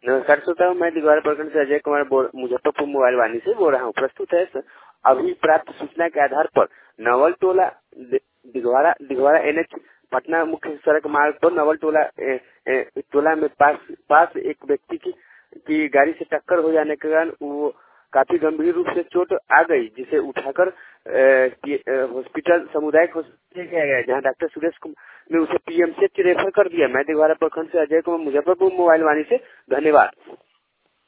नमस्कार श्रोताओं, मैं दिघवारा प्रखंड से अजय कुमार मुजफ्फरपुर मोबाइल वाणी से बोल रहा हूँ। प्रस्तुत है अभी प्राप्त सूचना के आधार पर नवल टोला दिघवारा NH पटना मुख्य सड़क मार्ग पर नवल टोला में पास एक व्यक्ति की गाड़ी से टक्कर हो जाने के कारण वो काफी गंभीर रूप से चोट आ गई, जिसे उठाकर हॉस्पिटल सामुदायिक हॉस्पिटल किया गया, जहां डॉक्टर सुरेश ने उसे PMC रेफर कर दिया। मैं दिघवारा प्रखंड से अजय कुमार मुजफ्फरपुर मोबाइल वाणी से, धन्यवाद।